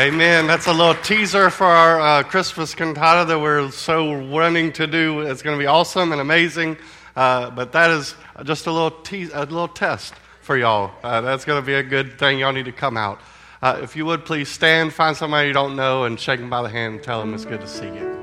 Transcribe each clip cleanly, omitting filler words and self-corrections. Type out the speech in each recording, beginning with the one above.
Amen. That's a little teaser for our Christmas cantata that we're so running to do. It's going to be awesome and amazing. But that is just a little test for y'all. That's going to be a good thing. Y'all need to come out. If you would, please stand, find somebody you don't know, and shake them by the hand and tell them it's good to see you.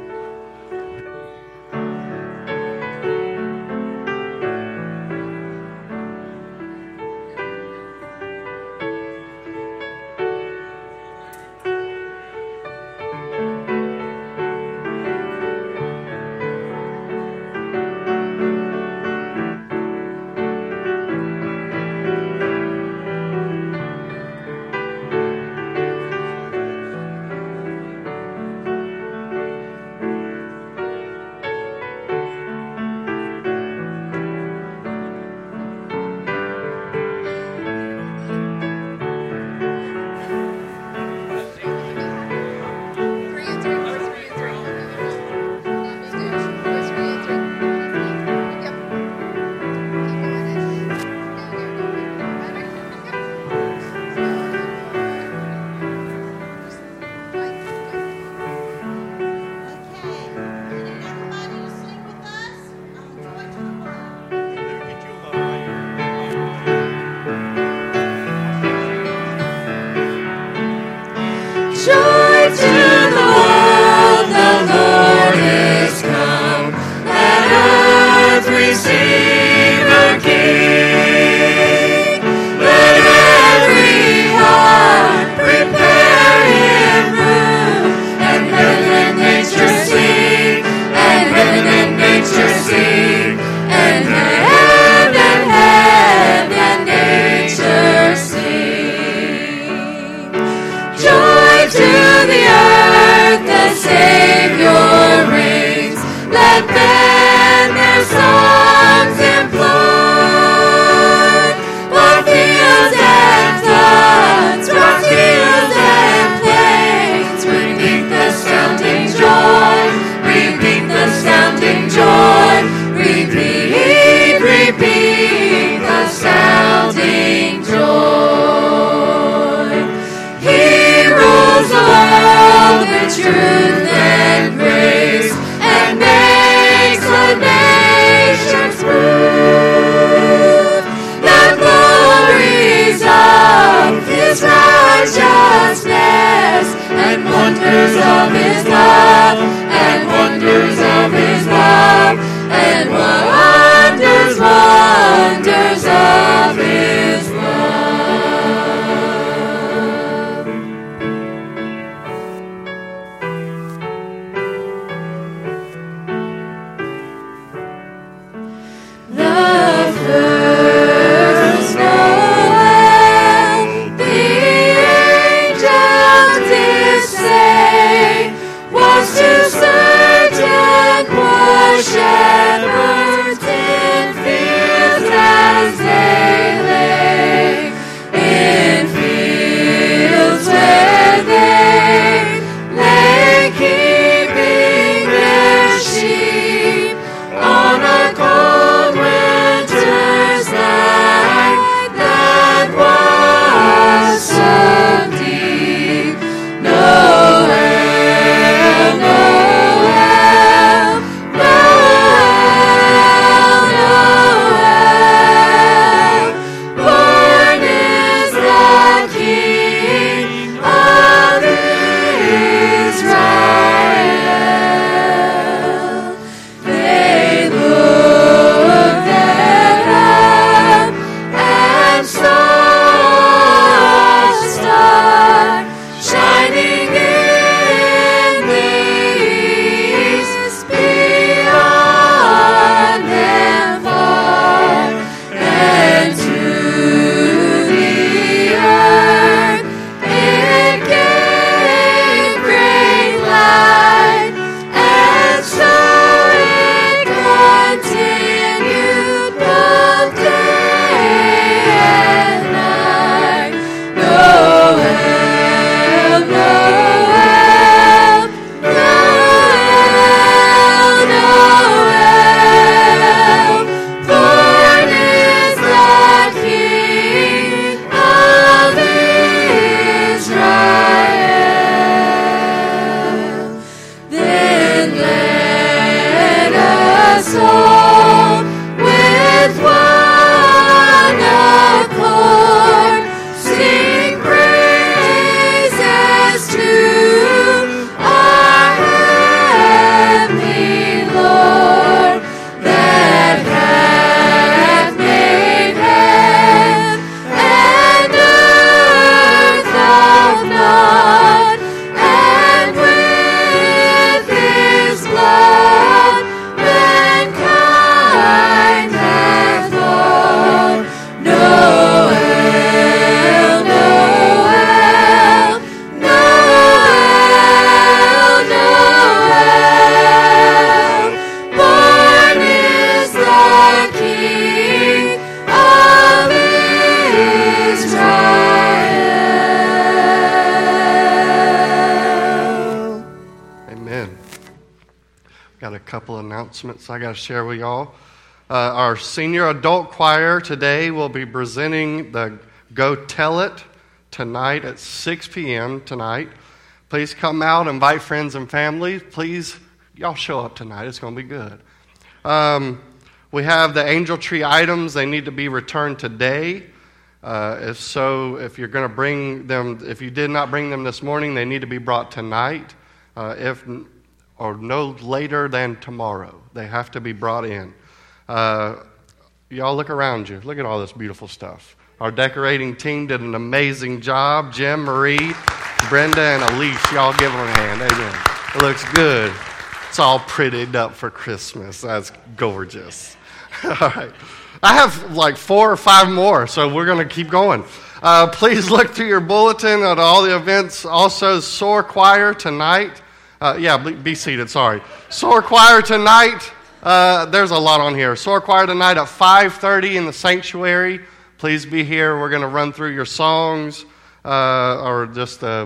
got a couple announcements I got to share with y'all. Our senior adult choir today will be presenting the Go Tell It tonight at 6 p.m. tonight. Please come out, invite friends and family. Please, y'all show up tonight. It's going to be good. We have the angel tree items. They need to be returned today. If you're going to bring them, if you did not bring them this morning, they need to be brought tonight, or no later than tomorrow. They have to be brought in. Y'all look around you. Look at all this beautiful stuff. Our decorating team did an amazing job. Jim, Marie, Brenda, and Elise, y'all give them a hand. Amen. It looks good. It's all prettied up for Christmas. That's gorgeous. All right. I have like 4 or 5 more, so we're going to keep going. Please look through your bulletin at all the events. Also, Soar Choir tonight. Be seated, sorry. Soar Choir tonight. There's a lot on here. Soar Choir tonight at 5:30 in the sanctuary. Please be here. We're going to run through your songs, or just the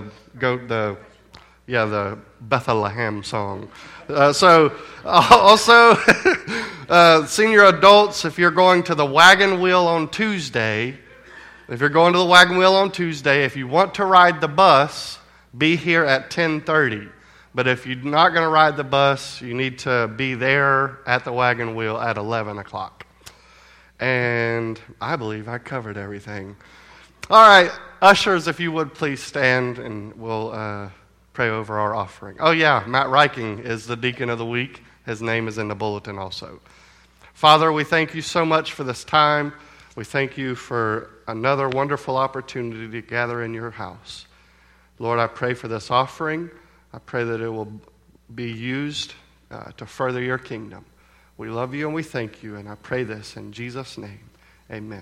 Bethlehem song. Senior adults, if you're going to the Wagon Wheel on Tuesday, if you want to ride the bus, be here at 10:30. But if you're not going to ride the bus, you need to be there at the Wagon Wheel at 11 o'clock. And I believe I covered everything. All right, ushers, if you would please stand and we'll pray over our offering. Oh yeah, Matt Reiking is the deacon of the week. His name is in the bulletin also. Father, we thank you so much for this time. We thank you for another wonderful opportunity to gather in your house. Lord, I pray for this offering. I pray that it will be used to further your kingdom. We love you and we thank you, and I pray this in Jesus' name. Amen.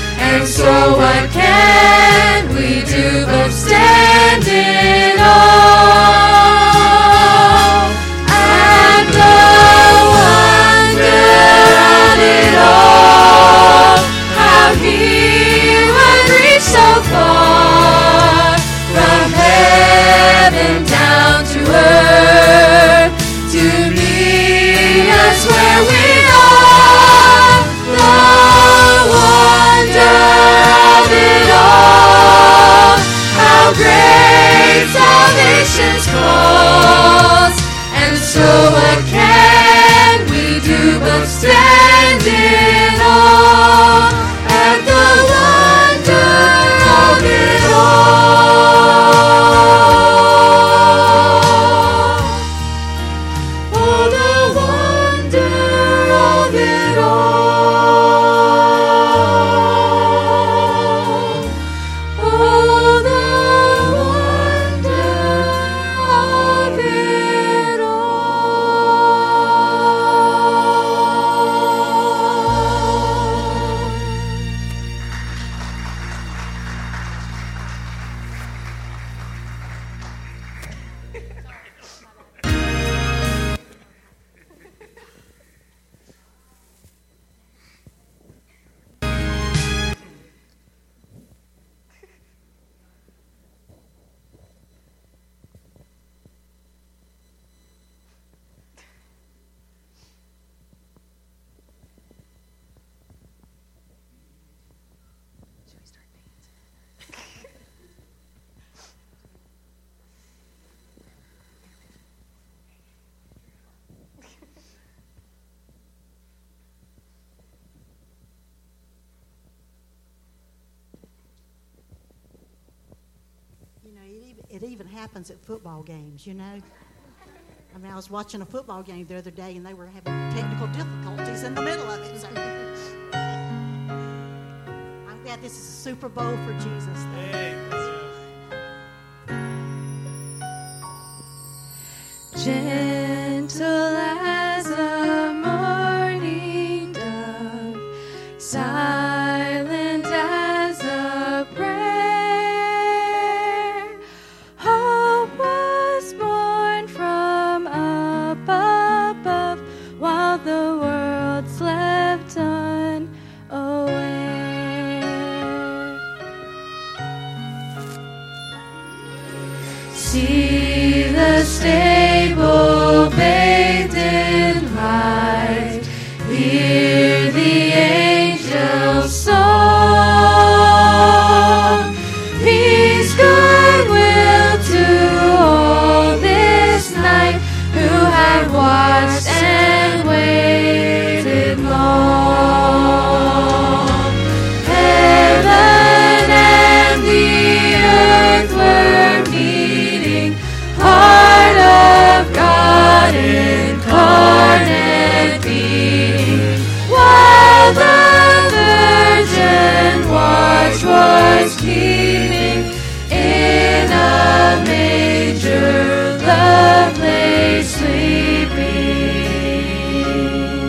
So what can we do but stand in awe? It even happens at football games, I mean, I was watching a football game the other day, and they were having technical difficulties in the middle of it. So I'm glad this is a Super Bowl for Jesus. Gentle as a morning dove, silent as a prayer, hope was born from up above while the world slept unaware. See the stable bathed in light, hear the angel's song. Peace, goodwill to all this night who have watched and waited long. Heaven and the earth were meeting, heart of God incarnate being, while the virgin watch was keeping in a manger, love lay sleeping.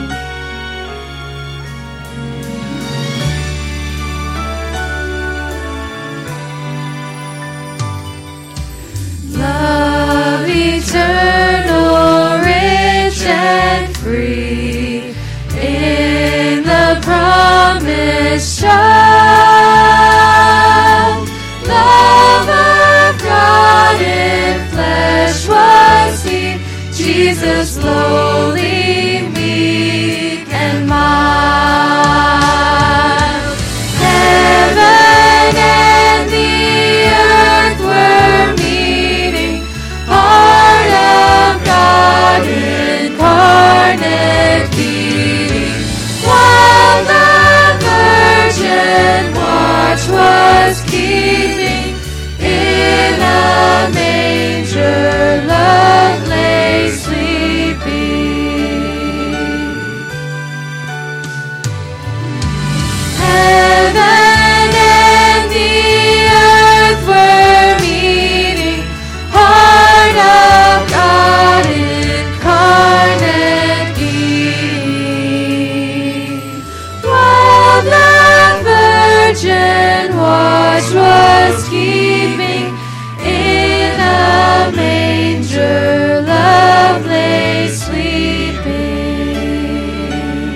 Love eternal, rich and free, in the promised child. Love of God in flesh was he, Jesus lowly, meek and mild. Heaven and the earth were meeting, heart of God incarnate being, while the virgin watch was keeping in a manger, love lay sleeping. Heaven and the earth were meeting, heart of God incarnate being, while the virgin watch was keeping in a manger, love lay sleeping.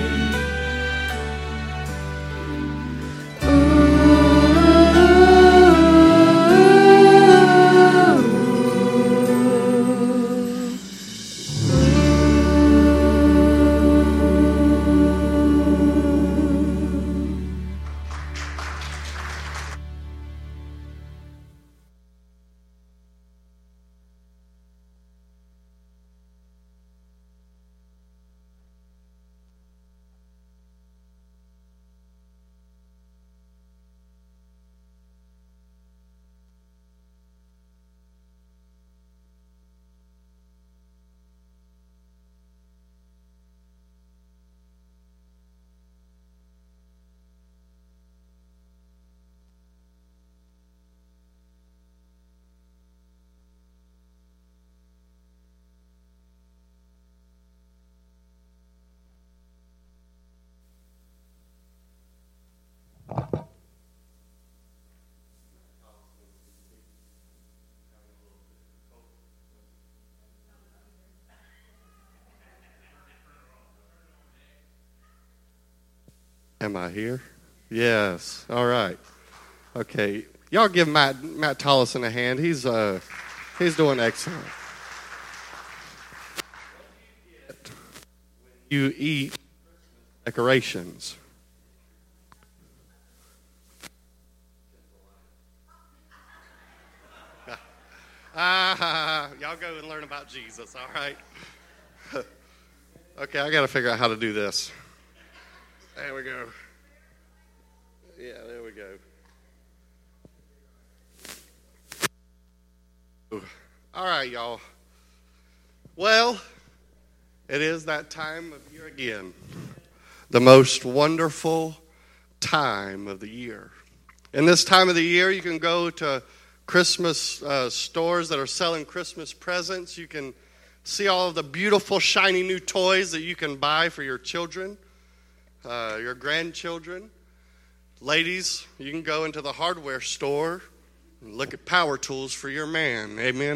Am I here? Yes. All right. Okay. Y'all give Matt Tollison a hand. He's doing excellent. You eat decorations. Y'all go and learn about Jesus, all right? Okay, I got to figure out how to do this. There we go. Yeah, there we go. All right, y'all. Well, it is that time of year again. The most wonderful time of the year. In this time of the year, you can go to Christmas stores that are selling Christmas presents. You can see all of the beautiful, shiny new toys that you can buy for your children, your grandchildren. Ladies, you can go into the hardware store and look at power tools for your man. Amen.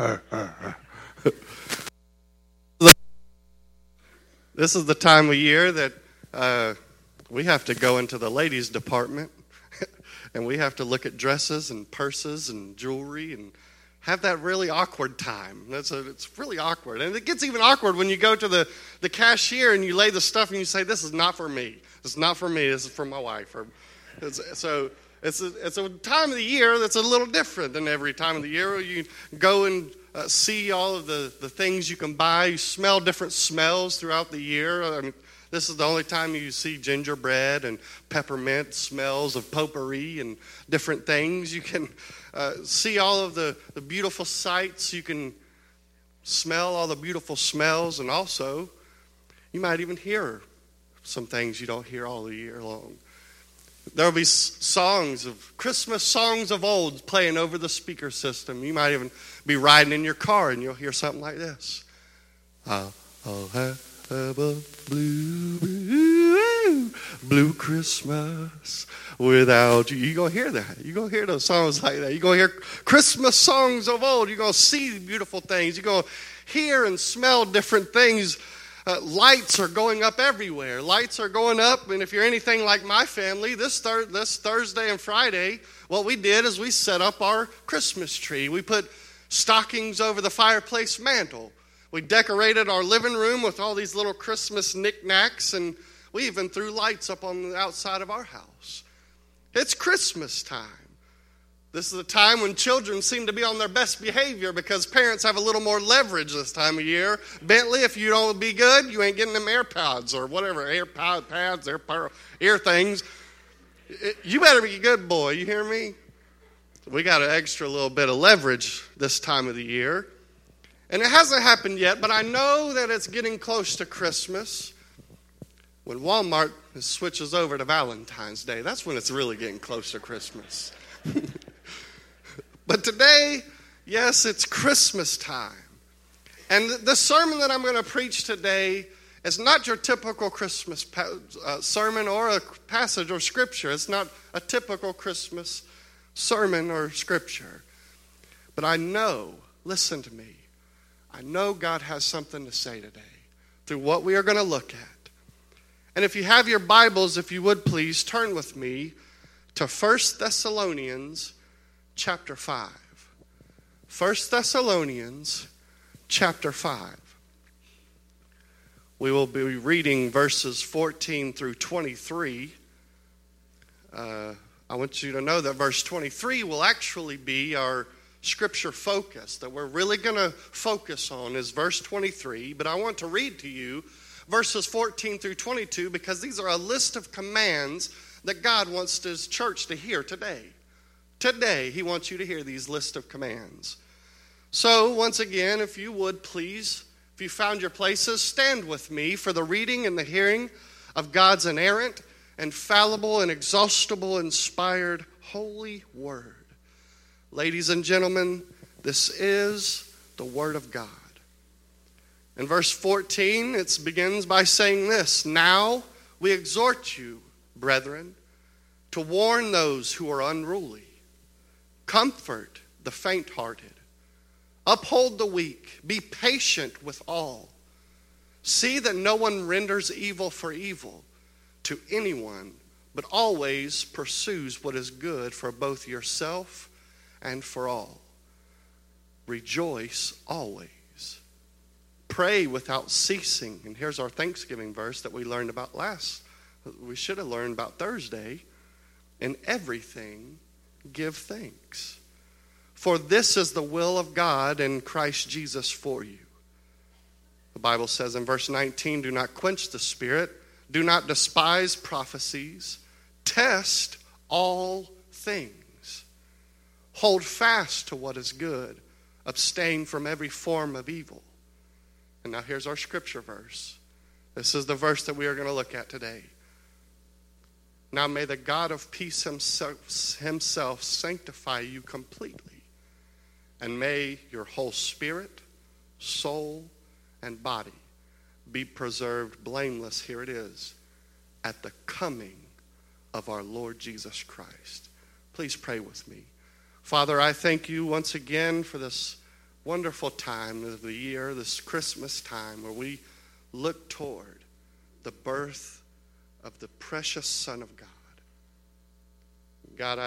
This is the time of year that we have to go into the ladies' department and we have to look at dresses and purses and jewelry and have that really awkward time. It's really awkward. And it gets even awkward when you go to the cashier and you lay the stuff and you say, this is not for me. This is not for me. This is for my wife. It's a time of the year that's a little different than every time of the year. You go and see all of the things you can buy. You smell different smells throughout the year. I mean, this is the only time you see gingerbread and peppermint smells of potpourri and different things. You can see all of the beautiful sights. You can smell all the beautiful smells. And also, you might even hear some things you don't hear all the year long. There will be Christmas songs of old playing over the speaker system. You might even be riding in your car and you'll hear something like this. I'll have a blue Christmas without you. You're going to hear that. You're going to hear those songs like that. You're going to hear Christmas songs of old. You're going to see beautiful things. You're going to hear and smell different things. Lights are going up everywhere. Lights are going up, and if you're anything like my family, this Thursday and Friday, what we did is we set up our Christmas tree. We put stockings over the fireplace mantle. We decorated our living room with all these little Christmas knickknacks, and we even threw lights up on the outside of our house. It's Christmas time. This is a time when children seem to be on their best behavior because parents have a little more leverage this time of year. Bentley, if you don't be good, you ain't getting them AirPods or whatever, pads, ear things. You better be a good boy, you hear me? We got an extra little bit of leverage this time of the year. And it hasn't happened yet, but I know that it's getting close to Christmas. When Walmart switches over to Valentine's Day, that's when it's really getting close to Christmas. But today, yes, it's Christmas time. And the sermon that I'm going to preach today is not your typical Christmas sermon or a passage or scripture. It's not a typical Christmas sermon or scripture. But I know, listen to me, I know God has something to say today through what we are going to look at. And if you have your Bibles, if you would please turn with me to 1 Thessalonians chapter 5. 1 Thessalonians chapter 5. We will be reading verses 14 through 23. I want you to know that verse 23 will actually be our scripture focus, that we're really going to focus on is verse 23. But I want to read to you verses 14 through 22 because these are a list of commands that God wants His church to hear today. Today, He wants you to hear these list of commands. So, once again, if you would please, if you found your places, stand with me for the reading and the hearing of God's inerrant, infallible, and exhaustible, inspired, holy word. Ladies and gentlemen, this is the Word of God. In verse 14, it begins by saying this, "Now we exhort you, brethren, to warn those who are unruly. Comfort the faint-hearted. Uphold the weak. Be patient with all. See that no one renders evil for evil to anyone, but always pursues what is good for both yourself and for all. Rejoice always. Pray without ceasing." And here's our Thanksgiving verse that we learned about we should have learned about Thursday. "In everything give thanks. For this is the will of God in Christ Jesus for you." The Bible says in verse 19, "Do not quench the spirit. Do not despise prophecies. Test all things. Hold fast to what is good. Abstain from every form of evil. And now here's our scripture verse. This is the verse that we are going to look at today. Now may the God of peace himself sanctify you completely, and may your whole spirit, soul, and body be preserved blameless, here it is, at the coming of our Lord Jesus Christ. Please pray with me. Father, I thank you once again for this wonderful time of the year, this Christmas time, where we look toward the birth of the precious Son of God. God,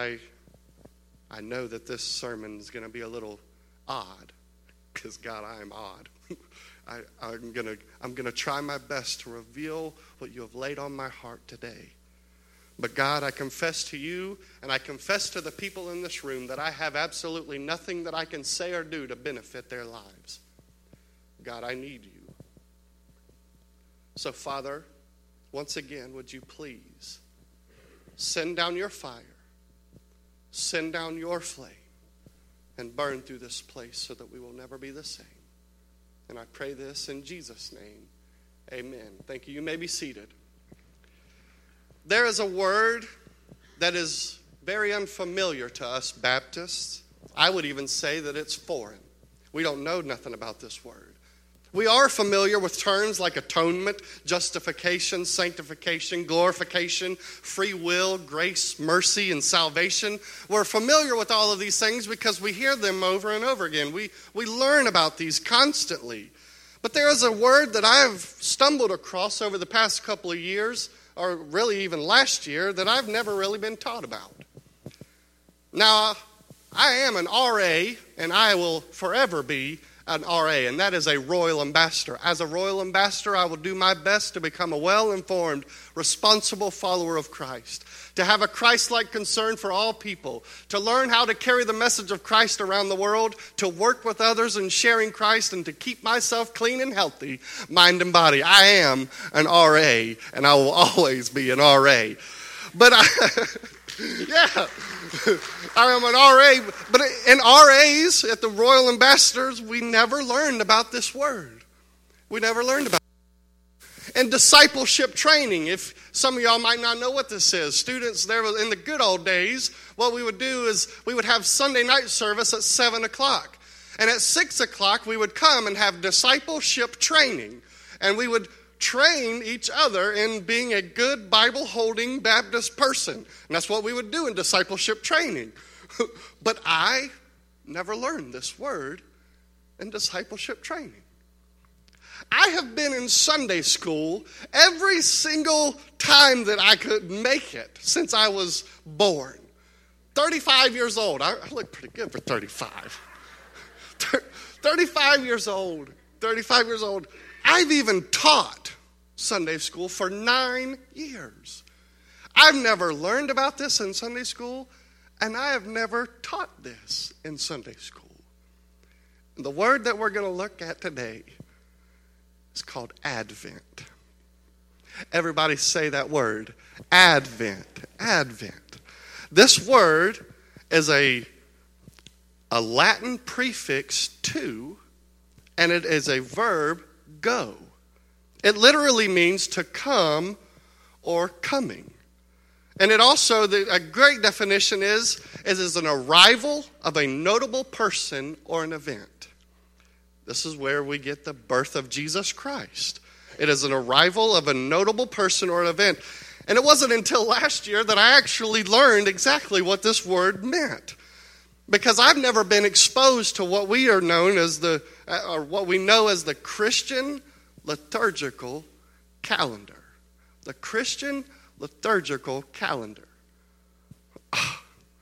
I know that this sermon is going to be a little odd, because God, I am odd. I'm going to try my best to reveal what you have laid on my heart today. But God, I confess to you, and I confess to the people in this room, that I have absolutely nothing that I can say or do to benefit their lives. God, I need you. So, Father, once again, would you please send down your fire, send down your flame, and burn through this place so that we will never be the same. And I pray this in Jesus' name. Amen. Thank you. You may be seated. There is a word that is very unfamiliar to us Baptists. I would even say that it's foreign. We don't know nothing about this word. We are familiar with terms like atonement, justification, sanctification, glorification, free will, grace, mercy, and salvation. We're familiar with all of these things because we hear them over and over again. We learn about these constantly. But there is a word that I've stumbled across over the past couple of years, or really even last year, that I've never really been taught about. Now, I am an RA, and I will forever be an RA, and that is a Royal Ambassador. As a Royal Ambassador, I will do my best to become a well-informed, responsible follower of Christ, to have a Christ-like concern for all people, to learn how to carry the message of Christ around the world, to work with others in sharing Christ, and to keep myself clean and healthy, mind and body. I am an RA, and I will always be an RA. But yeah, I am an RA. But in RAs, at the Royal Ambassadors, we never learned about this word. We never learned about it. And discipleship training, if some of y'all might not know what this is. Students, there in the good old days, what we would do is we would have Sunday night service at 7 o'clock. And at 6 o'clock, we would come and have discipleship training. And we would train each other in being a good Bible-holding Baptist person. And that's what we would do in discipleship training. But I never learned this word in discipleship training. I have been in Sunday school every single time that I could make it since I was born. 35 years old. I look pretty good for 35. 35 years old. 35 years old. I've even taught Sunday school for 9 years. I've never learned about this in Sunday school, and I have never taught this in Sunday school. And the word that we're going to look at today is called Advent. Everybody say that word. Advent. Advent. This word is a Latin prefix to, and it is a verb, go. It literally means to come or coming. And it also, a great definition is an arrival of a notable person or an event. This is where we get the birth of Jesus Christ. It is an arrival of a notable person or an event. And it wasn't until last year that I actually learned exactly what this word meant. Because I've never been exposed to what we are known as or what we know as the Christian liturgical calendar. The Christian liturgical calendar. Oh.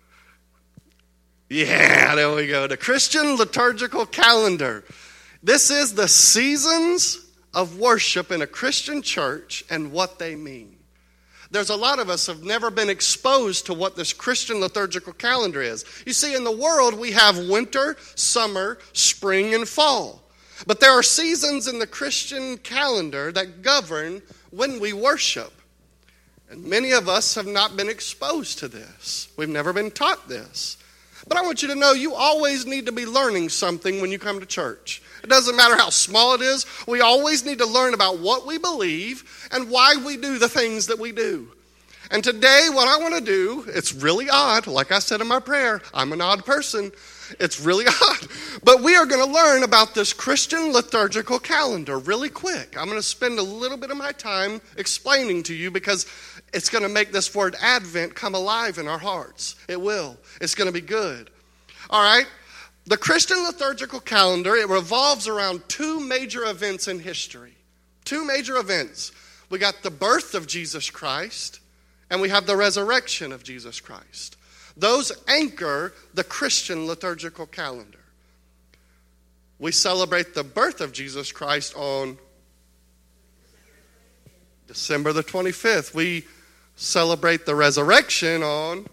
Yeah, there we go. The Christian liturgical calendar. This is the seasons of worship in a Christian church and what they mean. There's a lot of us have never been exposed to what this Christian liturgical calendar is. You see, in the world, we have winter, summer, spring, and fall. But there are seasons in the Christian calendar that govern when we worship. And many of us have not been exposed to this. We've never been taught this. But I want you to know you always need to be learning something when you come to church. It doesn't matter how small it is. We always need to learn about what we believe and why we do the things that we do. And today what I want to do, it's really odd. Like I said in my prayer, I'm an odd person. It's really odd. But we are going to learn about this Christian liturgical calendar really quick. I'm going to spend a little bit of my time explaining to you because it's going to make this word Advent come alive in our hearts. It will. It's going to be good. All right? The Christian liturgical calendar, it revolves around two major events in history. Two major events. We got the birth of Jesus Christ, and we have the resurrection of Jesus Christ. Those anchor the Christian liturgical calendar. We celebrate the birth of Jesus Christ on December the 25th. We celebrate the resurrection on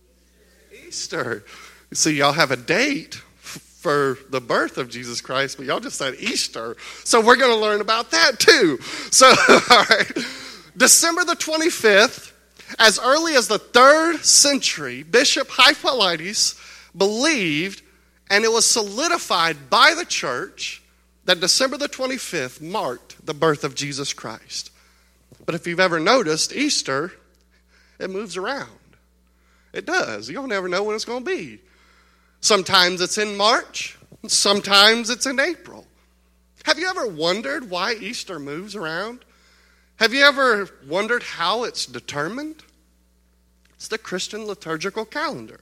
Easter. You see, y'all have a date for the birth of Jesus Christ, but y'all just said Easter. So we're going to learn about that too. So, all right. December the 25th, as early as the 3rd century, Bishop Hippolytus believed, and it was solidified by the church, that December the 25th marked the birth of Jesus Christ. But if you've ever noticed, Easter, it moves around. It does. You'll never know when it's going to be. Sometimes it's in March. Sometimes it's in April. Have you ever wondered why Easter moves around? Have you ever wondered how it's determined? It's the Christian liturgical calendar.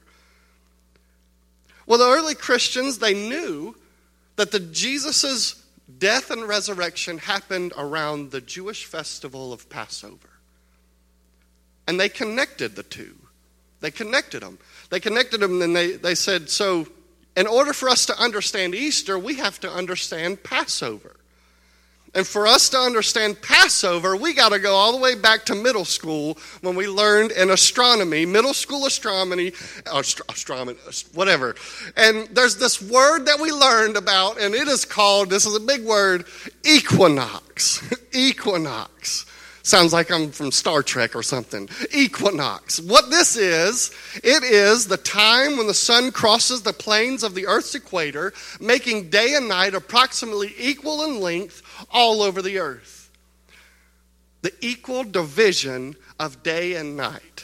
Well, the early Christians, they knew that the Jesus' death and resurrection happened around the Jewish festival of Passover. And they connected the two. They connected them. And they said, so in order for us to understand Easter, we have to understand Passover. And for us to understand Passover, we got to go all the way back to middle school when we learned in astronomy, middle school astronomy, whatever. And there's this word that we learned about, and it is called, this is a big word, equinox. Equinox. Sounds like I'm from Star Trek or something. Equinox. What this is, it is the time when the sun crosses the planes of the Earth's equator, making day and night approximately equal in length all over the earth. The equal division of day and night.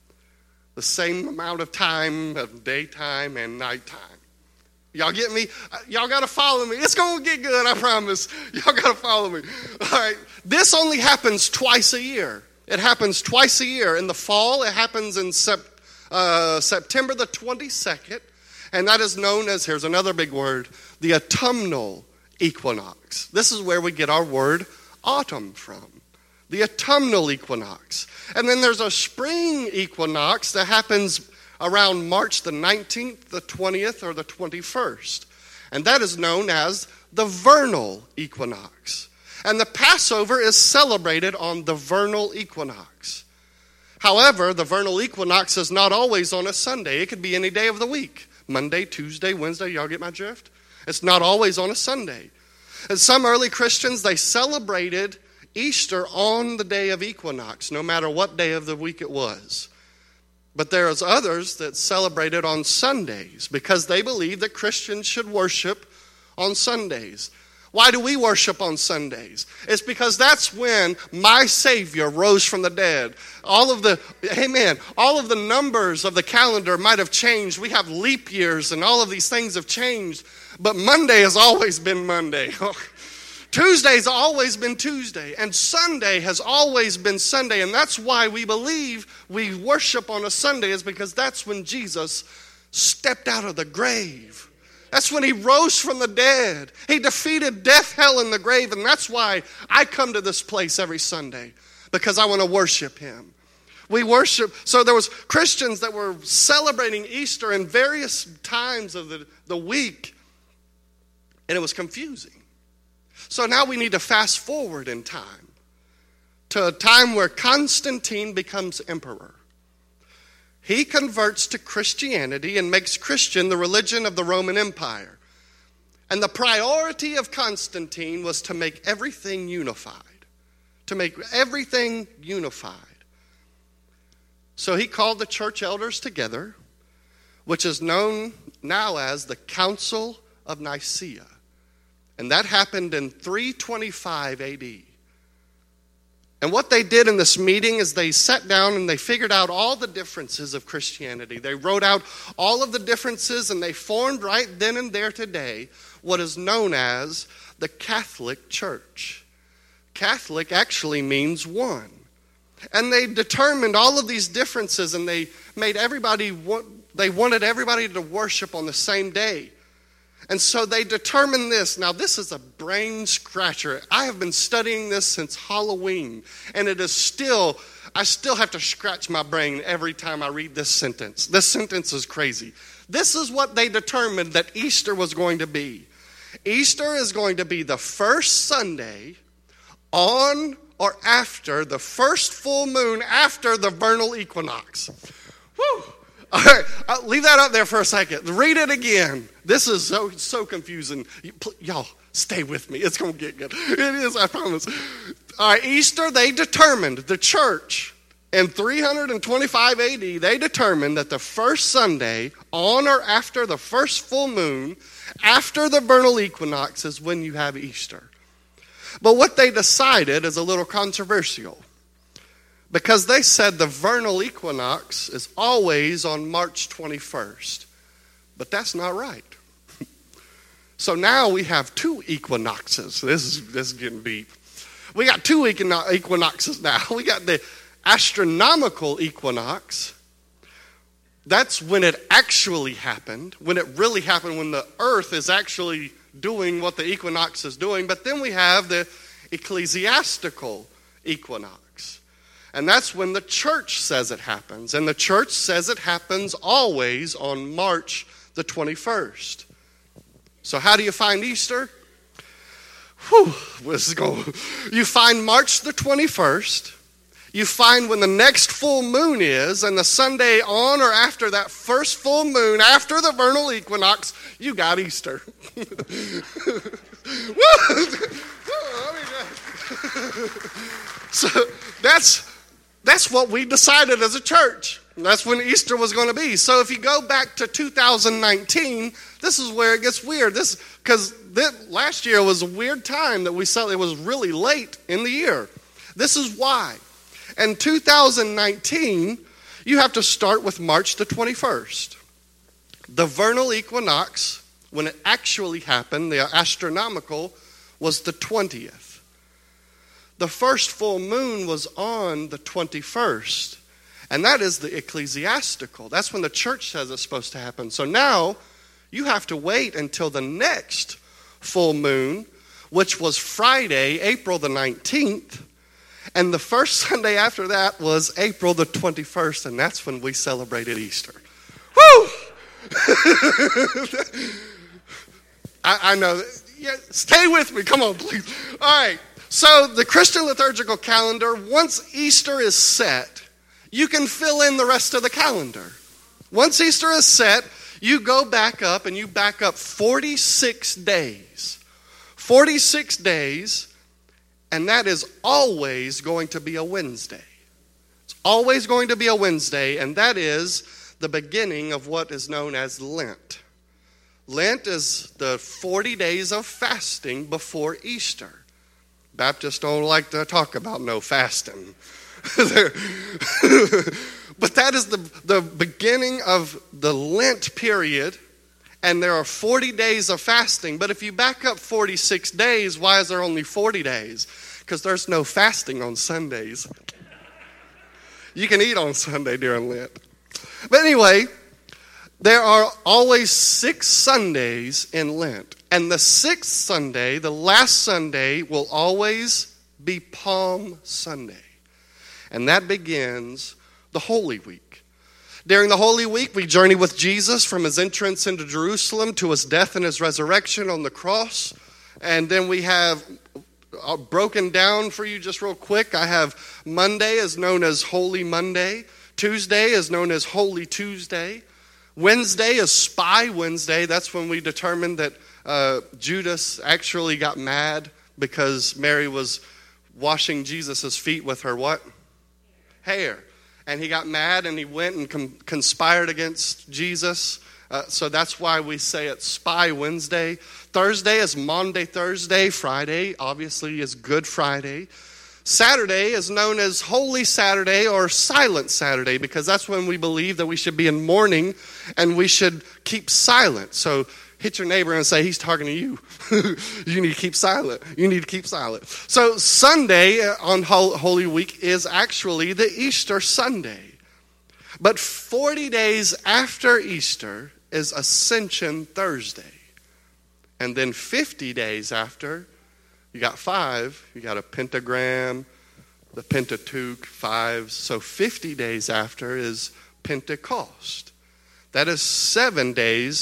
The same amount of time of daytime and nighttime. Y'all get me? Y'all got to follow me. It's going to get good, I promise. Y'all got to follow me. All right. This only happens twice a year. It happens twice a year. In the fall, it happens in September the 22nd. And that is known as, here's another big word, the autumnal equinox. This is where we get our word autumn from. The autumnal equinox. And then there's a spring equinox that happens around March the 19th, the 20th, or the 21st. And that is known as the vernal equinox. And the Passover is celebrated on the vernal equinox. However, the vernal equinox is not always on a Sunday. It could be any day of the week. Monday, Tuesday, Wednesday, y'all get my drift? It's not always on a Sunday. And some early Christians, they celebrated Easter on the day of equinox, no matter what day of the week it was. But there's others that celebrate it on Sundays because they believe that Christians should worship on Sundays. Why do we worship on Sundays? It's because that's when my Savior rose from the dead. All of the numbers of the calendar might have changed. We have leap years and all of these things have changed. But Monday has always been Monday. Tuesday's always been Tuesday, and Sunday has always been Sunday, and that's why we believe we worship on a Sunday, is because that's when Jesus stepped out of the grave. That's when he rose from the dead. He defeated death, hell, and the grave, and that's why I come to this place every Sunday, because I want to worship him. We worship, so there was Christians that were celebrating Easter in various times of the week, and it was confusing. So now we need to fast forward in time to a time where Constantine becomes emperor. He converts to Christianity and makes Christian the religion of the Roman Empire. And the priority of Constantine was to make everything unified. To make everything unified. So he called the church elders together, which is known now as the Council of Nicaea. And that happened in 325 AD. And what they did in this meeting is they sat down and they figured out all the differences of Christianity. They wrote out all of the differences, and they formed right then and there today what is known as the Catholic Church. Catholic actually means one. And they determined all of these differences, and they made they wanted everybody to worship on the same day. And so they determined this. Now, this is a brain scratcher. I have been studying this since Halloween, and I still have to scratch my brain every time I read this sentence. This sentence is crazy. This is what they determined that Easter was going to be. Easter is going to be the first Sunday on or after the first full moon after the vernal equinox. Whew! All right, I'll leave that up there for a second. Read it again. This is so confusing. Y'all, stay with me. It's going to get good. It is, I promise. All right, Easter, they determined, the church, in 325 AD, they determined that the first Sunday on or after the first full moon, after the vernal equinox, is when you have Easter. But what they decided is a little controversial, because they said the vernal equinox is always on March 21st. But that's not right. So now we have two equinoxes. This is getting deep. We got two equinoxes now. We got the astronomical equinox. That's when it actually happened, when it really happened, when the earth is actually doing what the equinox is doing. But then we have the ecclesiastical equinox. And that's when the church says it happens. And the church says it happens always on March the 21st. So how do you find Easter? You find March the 21st. You find when the next full moon is, and the Sunday on or after that first full moon, after the vernal equinox, you got Easter. So that's what we decided as a church. That's when Easter was going to be. So if you go back to 2019, this is where it gets weird. Because last year was a weird time that we saw. It was really late in the year. This is why. In 2019, you have to start with March the 21st. The vernal equinox, when it actually happened, the astronomical, was the 20th. The first full moon was on the 21st. And that is the ecclesiastical. That's when the church says it's supposed to happen. So now you have to wait until the next full moon, which was Friday, April the 19th. And the first Sunday after that was April the 21st. And that's when we celebrated Easter. Woo! I know. Yeah, stay with me. Come on, please. All right. So the Christian liturgical calendar, once Easter is set, you can fill in the rest of the calendar. Once Easter is set, you go back up and you back up 46 days. 46 days, and that is always going to be a Wednesday. It's always going to be a Wednesday, and that is the beginning of what is known as Lent. Lent is the 40 days of fasting before Easter. Baptists don't like to talk about no fasting. But that is the beginning of the Lent period, and there are 40 days of fasting. But if you back up 46 days, why is there only 40 days? Because there's no fasting on Sundays. You can eat on Sunday during Lent. But anyway, there are always 6 Sundays in Lent. And the 6th Sunday, the last Sunday, will always be Palm Sunday. And that begins the Holy Week. During the Holy Week, we journey with Jesus from his entrance into Jerusalem to his death and his resurrection on the cross. And then we have broken down for you just real quick. I have Monday is known as Holy Monday. Tuesday is known as Holy Tuesday. Wednesday is Spy Wednesday. That's when we determined that Judas actually got mad because Mary was washing Jesus' feet with her what? Hair. And he got mad and he went and conspired against Jesus So that's why we say it's Spy Wednesday. Thursday is Maundy Thursday. Friday, obviously, is Good Friday. Saturday is known as Holy Saturday or Silent Saturday because that's when we believe that we should be in mourning and we should keep silent. So hit your neighbor and say, he's talking to you. You need to keep silent. You need to keep silent. So Sunday on Holy Week is actually the Easter Sunday. But 40 days after Easter is Ascension Thursday. And then 50 days after, you got 5. You got a pentagram, the Pentateuch, 5. So 50 days after is Pentecost. That is 7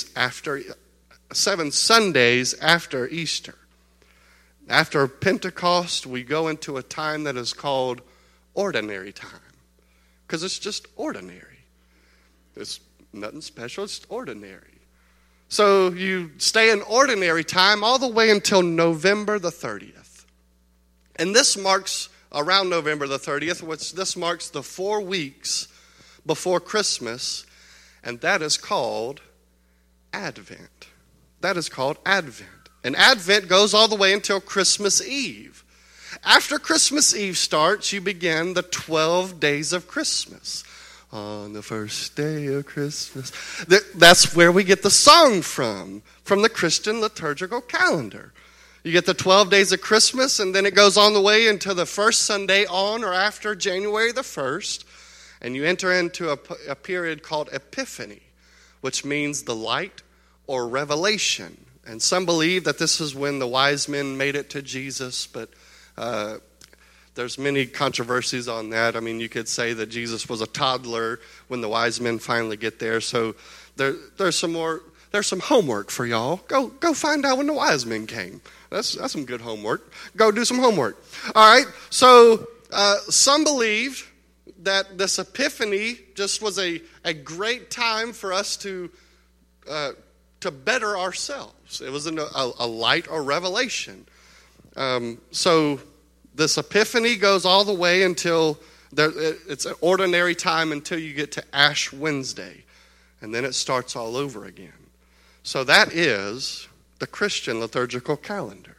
Sundays after Easter. After Pentecost, we go into a time that is called ordinary time. Because it's just ordinary. It's nothing special, it's ordinary. So you stay in ordinary time all the way until November the 30th. And this marks, around November the 30th, this marks the 4 weeks before Christmas, and that is called Advent. That is called Advent. And Advent goes all the way until Christmas Eve. After Christmas Eve starts, you begin the 12 days of Christmas. On the first day of Christmas. That's where we get the song from the Christian liturgical calendar. You get the 12 days of Christmas, and then it goes on the way into the first Sunday on or after January the 1st, and you enter into a period called Epiphany, which means the light or revelation. And some believe that this is when the wise men made it to Jesus, but there's many controversies on that. I mean, you could say that Jesus was a toddler when the wise men finally get there. So there's some homework for y'all. Go find out when the wise men came. That's some good homework. Go do some homework. All right. So some believe that this Epiphany just was a great time for us to better ourselves. It was a light or revelation. So this Epiphany goes all the way until it's an ordinary time until you get to Ash Wednesday. And then it starts all over again. So that is the Christian liturgical calendar.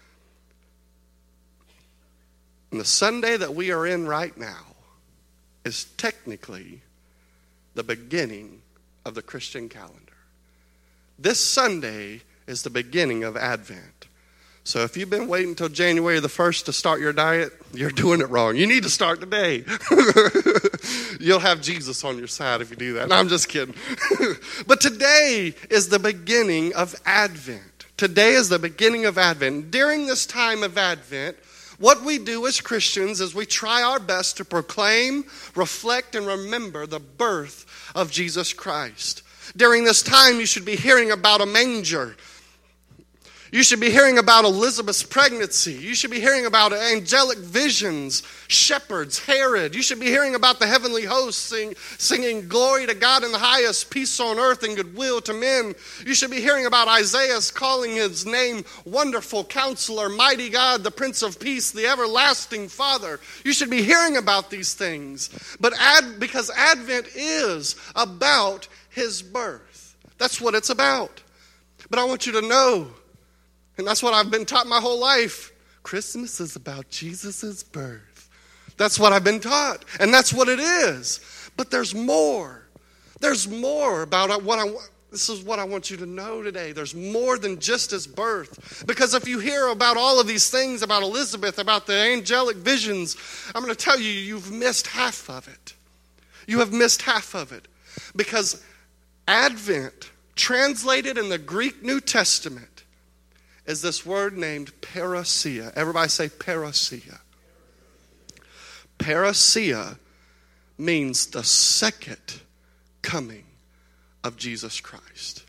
And the Sunday that we are in right now is technically the beginning of the Christian calendar. This Sunday is the beginning of Advent. So if you've been waiting until January the 1st to start your diet, you're doing it wrong. You need to start today. You'll have Jesus on your side if you do that. No, I'm just kidding. But today is the beginning of Advent. Today is the beginning of Advent. During this time of Advent, what we do as Christians is we try our best to proclaim, reflect, and remember the birth of Jesus Christ. During this time, you should be hearing about a manger. You should be hearing about Elizabeth's pregnancy. You should be hearing about angelic visions, shepherds, Herod. You should be hearing about the heavenly hosts singing glory to God in the highest, peace on earth and goodwill to men. You should be hearing about Isaiah's calling his name Wonderful Counselor, Mighty God, the Prince of Peace, the Everlasting Father. You should be hearing about these things. But because Advent is about his birth. That's what it's about. But I want you to know, and that's what I've been taught my whole life. Christmas is about Jesus' birth. That's what I've been taught. And that's what it is. But there's more. There's more about this is what I want you to know today. There's more than just his birth. Because if you hear about all of these things, about Elizabeth, about the angelic visions, I'm going to tell you, you've missed half of it. You have missed half of it. Because Advent, translated in the Greek New Testament, is this word named parousia. Everybody say parousia. Parousia means the second coming of Jesus Christ.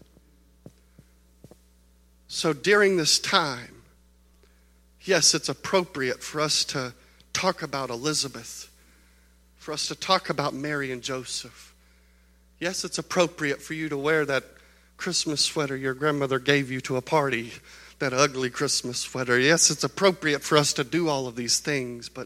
So during this time, yes, it's appropriate for us to talk about Elizabeth, for us to talk about Mary and Joseph. Yes, it's appropriate for you to wear that Christmas sweater your grandmother gave you to a party. That ugly Christmas sweater. Yes, it's appropriate for us to do all of these things, but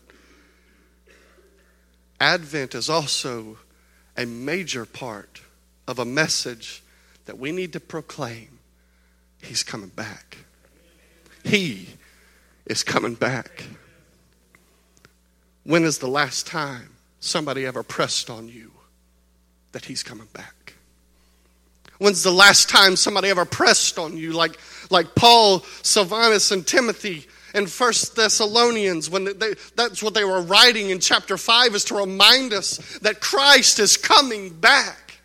Advent is also a major part of a message that we need to proclaim he's coming back. He is coming back. When is the last time somebody ever pressed on you that he's coming back? When's the last time somebody ever pressed on you like Paul, Silvanus, and Timothy in 1 Thessalonians, when that's what they were writing in chapter 5, is to remind us that Christ is coming back.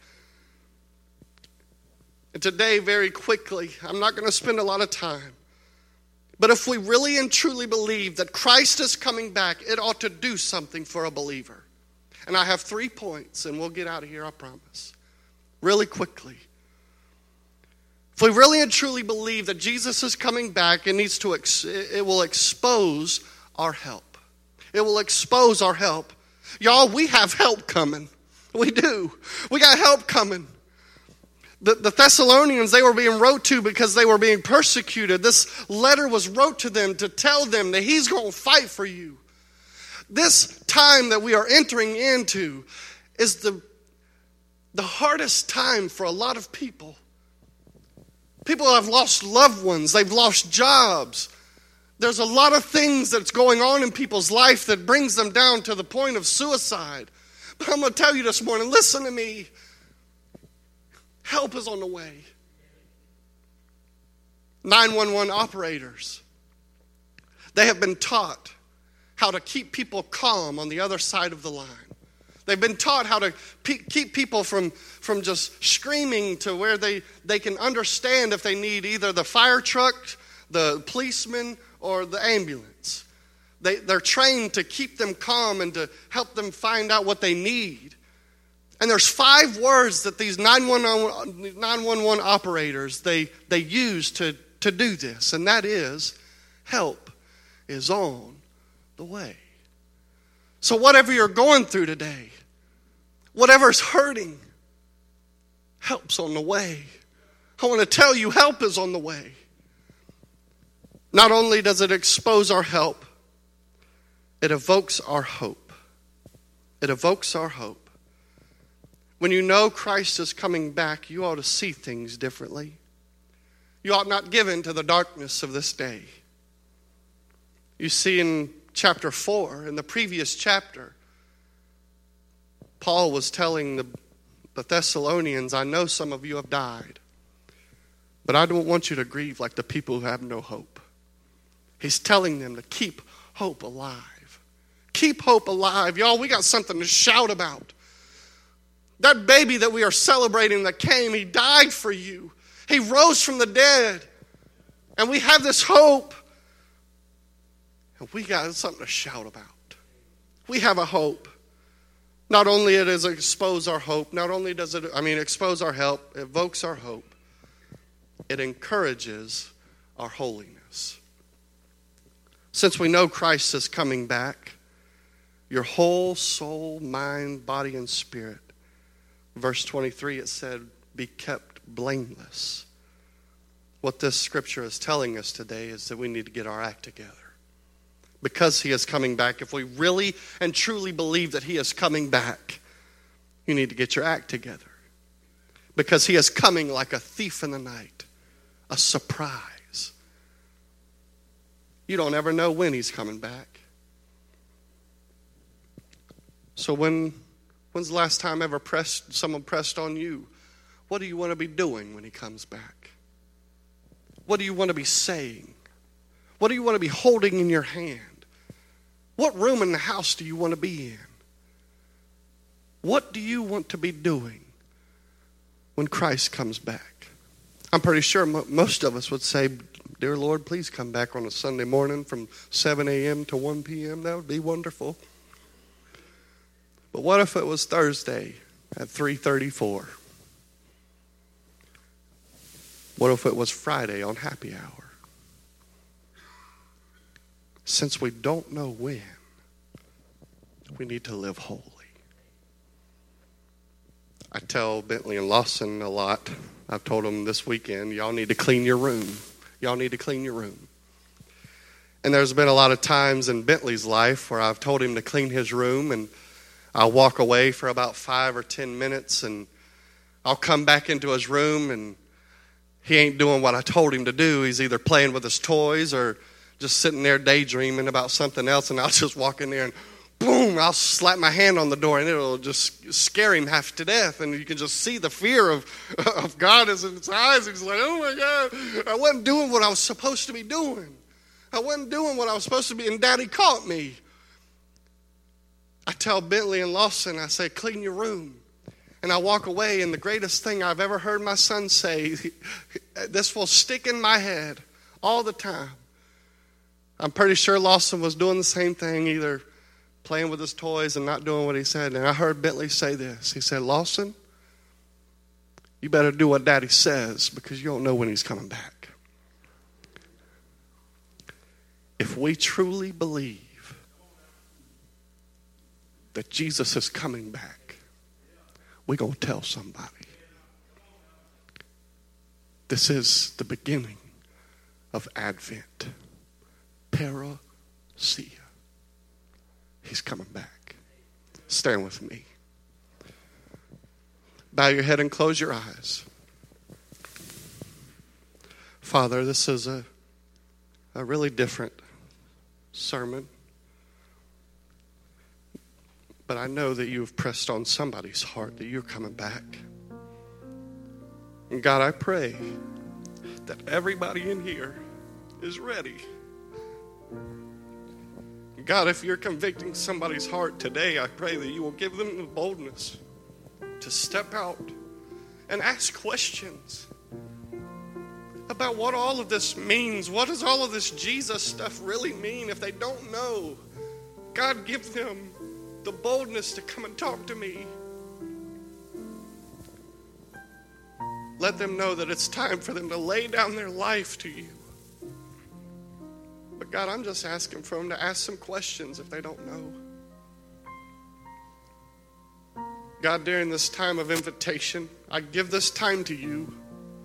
And today, very quickly, I'm not going to spend a lot of time, but if we really and truly believe that Christ is coming back, it ought to do something for a believer. And I have 3 points, and we'll get out of here, I promise. Really quickly. If we really and truly believe that Jesus is coming back, it will expose our help. It will expose our help. Y'all, we have help coming. We do. We got help coming. The Thessalonians, they were being wrote to because they were being persecuted. This letter was wrote to them to tell them that he's going to fight for you. This time that we are entering into is the hardest time for a lot of people. People have lost loved ones. They've lost jobs. There's a lot of things that's going on in people's life that brings them down to the point of suicide. But I'm going to tell you this morning, listen to me. Help is on the way. 911 operators, they have been taught how to keep people calm on the other side of the line. They've been taught how to keep people from just screaming to where they can understand if they need either the fire truck, the policeman, or the ambulance. They're trained to keep them calm and to help them find out what they need. And there's 5 words that these 911 operators, they use to do this. And that is, help is on the way. So whatever you're going through today, whatever's hurting, help's on the way. I want to tell you, help is on the way. Not only does it expose our help, it evokes our hope. It evokes our hope. When you know Christ is coming back, you ought to see things differently. You ought not give in to the darkness of this day. You see in chapter 4, in the previous chapter, Paul was telling the Thessalonians, I know some of you have died, but I don't want you to grieve like the people who have no hope. He's telling them to keep hope alive. Keep hope alive. Y'all, we got something to shout about. That baby that we are celebrating that came, he died for you. He rose from the dead. And we have this hope. And we got something to shout about. We have a hope. Not only does it expose our hope, not only does it, expose our help, it evokes our hope. It encourages our holiness. Since we know Christ is coming back, your whole soul, mind, body, and spirit, verse 23, it said, be kept blameless. What this scripture is telling us today is that we need to get our act together. Because he is coming back, if we really and truly believe that he is coming back, you need to get your act together. Because he is coming like a thief in the night, a surprise. You don't ever know when he's coming back. So when's the last time ever someone pressed on you? What do you want to be doing when he comes back? What do you want to be saying? What do you want to be holding in your hand? What room in the house do you want to be in? What do you want to be doing when Christ comes back? I'm pretty sure most of us would say, dear Lord, please come back on a Sunday morning from 7 a.m. to 1 p.m. That would be wonderful. But what if it was Thursday at 3:34? What if it was Friday on happy hour? Since we don't know when, we need to live holy. I tell Bentley and Lawson a lot. I've told them this weekend, y'all need to clean your room. Y'all need to clean your room. And there's been a lot of times in Bentley's life where I've told him to clean his room, and I'll walk away for about 5 or 10 minutes, and I'll come back into his room and he ain't doing what I told him to do. He's either playing with his toys or just sitting there daydreaming about something else, and I'll just walk in there and boom, I'll slap my hand on the door and it'll just scare him half to death. And you can just see the fear of God is in his eyes. He's like, oh my God, I wasn't doing what I was supposed to be doing. I wasn't doing what I was supposed to be, and Daddy caught me. I tell Bentley and Lawson, I say, clean your room. And I walk away, and the greatest thing I've ever heard my son say, this will stick in my head all the time. I'm pretty sure Lawson was doing the same thing, either playing with his toys and not doing what he said. And I heard Bentley say this. He said, Lawson, you better do what Daddy says because you don't know when he's coming back. If we truly believe that Jesus is coming back, we're going to tell somebody. This is the beginning of Advent. Parousia. He's coming back. Stand with me. Bow your head and close your eyes. Father, this is a really different sermon. But I know that you have pressed on somebody's heart that you're coming back. And God, I pray that everybody in here is ready. God, if you're convicting somebody's heart today, I pray that you will give them the boldness to step out and ask questions about what all of this means. What does all of this Jesus stuff really mean? If they don't know, God, give them the boldness to come and talk to me. Let them know that it's time for them to lay down their life to you. But God, I'm just asking for them to ask some questions if they don't know. God, during this time of invitation, I give this time to you.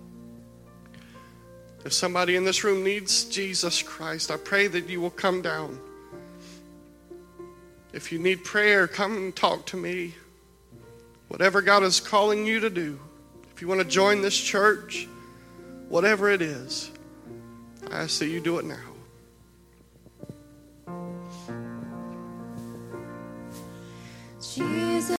If somebody in this room needs Jesus Christ, I pray that you will come down. If you need prayer, come and talk to me. Whatever God is calling you to do. If you want to join this church, whatever it is, I ask that you do it now. You